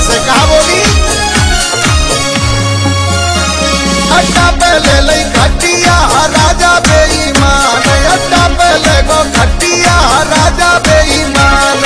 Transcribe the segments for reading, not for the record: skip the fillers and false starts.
से कहा बोली अड्डा पहले लई खटिया राजा बेईमान अड्डा पहले गो खटिया राजा बेईमान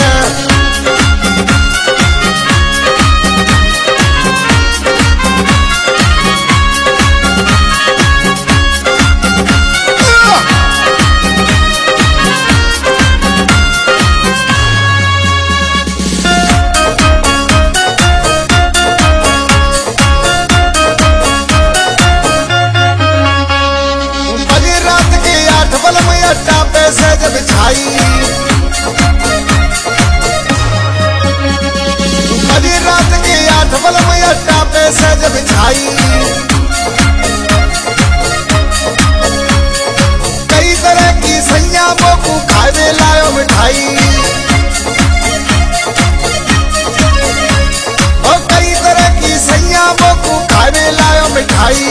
अड्डा पैसे जब छाई बड़ी रात के 8 बल में अड्डा पैसे जब छाई कई तरह की सैया मोकू खावे लायो मिठाई और कई तरह की सैया मोकू खावे लायो मिठाई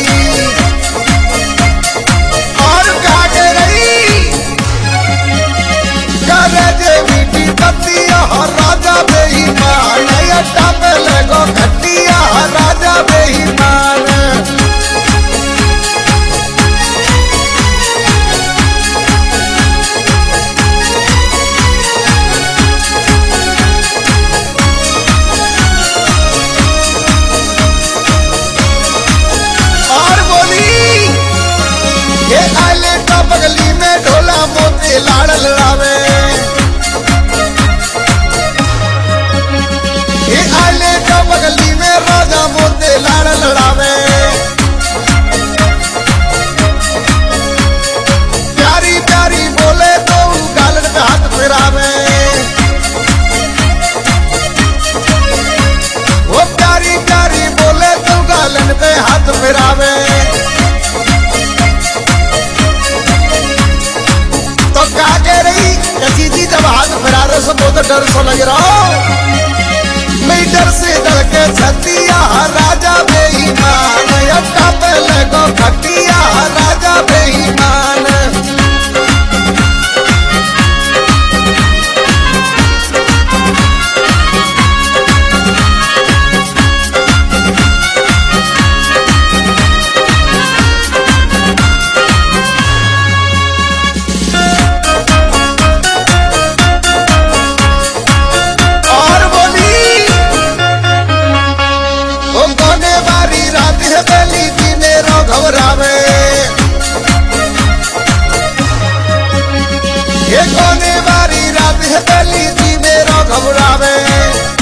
राजा बेईमान अड्डा पहले गो खटिया राजा बेईमान और बोली ये आले का बगली में ढोला मोती लाड़ लड़ावे बगली में राजा मोते लाड़ लड़ावे प्यारी प्यारी बोले तो गालन पे हाथ फिरावे वो प्यारी प्यारी बोले तो गालन पे हाथ फिरावे तो क्या कह रही कसी जी जब हाथ फिरा रहे सो तो डर सो लग रहा हो डर से डर के छतिया राजा बेईमान अड्डा पहले गो खटिया राजा बेईमान घबरावे ये कोने वाली रात है पहली थी मेरो घबरावे